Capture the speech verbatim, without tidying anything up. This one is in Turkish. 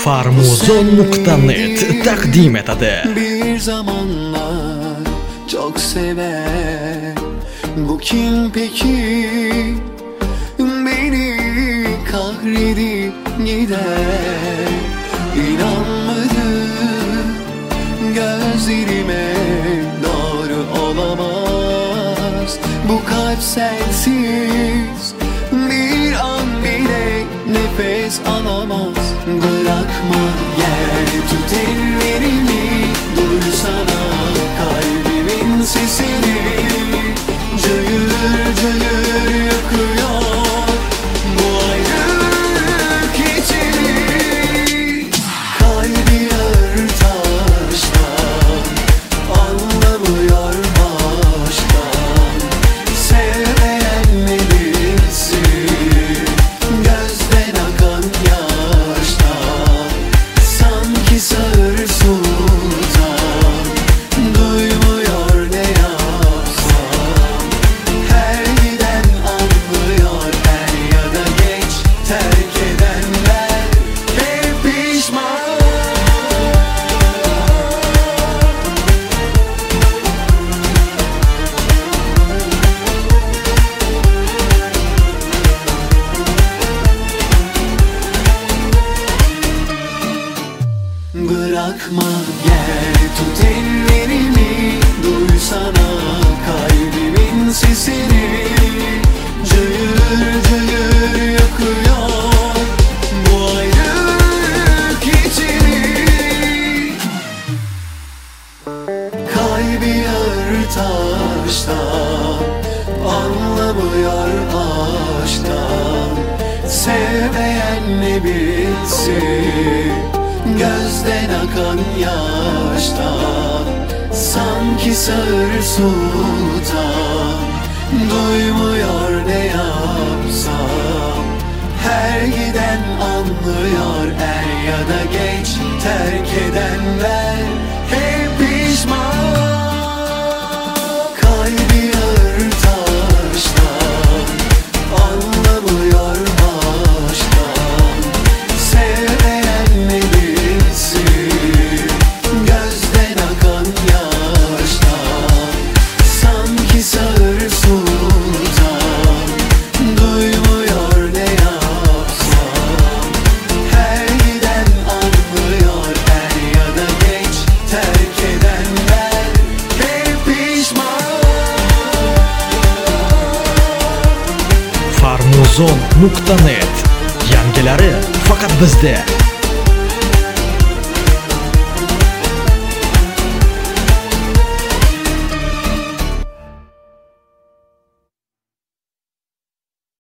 Farmuzon nuqta net taqdim etadi. Bir zamanlar çok sever. Bu kim peki? Beni kahredip gider. İnanmadım gözlerime, doğru olamaz. Bu kalp sensiz bir an bile nefes alamaz. Bırakma, gel tut ellerimi, duysana kalbimin sesini. Cayır cayır yakıyor bu ayrılık içini. Kalbi ağır taştan, anlamıyor baştan. Sevmeyen ne bilsin gözden akan yaştan. Sanki sağır sultan duymuyor ne yapsam. Her giden anlıyor, er ya da geç terk edenler hep pişman. Bırakma, gel tut ellerimi, duysana kalbimin sesini. Cayır cayır yakıyor bu ayrılık içini. Kalbi ağır taştan, anlamıyor aşktan. Sevmeyen ne bilsin gözden akan yaştan. Sanki sağır sultan duymuyor ne yapsam. Her giden anlıyor, er ya da geç terk edenler hep pişman. Kalbi ağır taştan, anlamıyor baştan. Sevmeyen ne bilsin gözden akan yaştan. Sanki sağır sultan duymuyor ne yapsam. Her giden anlıyor, er ya da geç terk edenler hep pişman. Farmuzon nuqta net yangilari faqat bizda.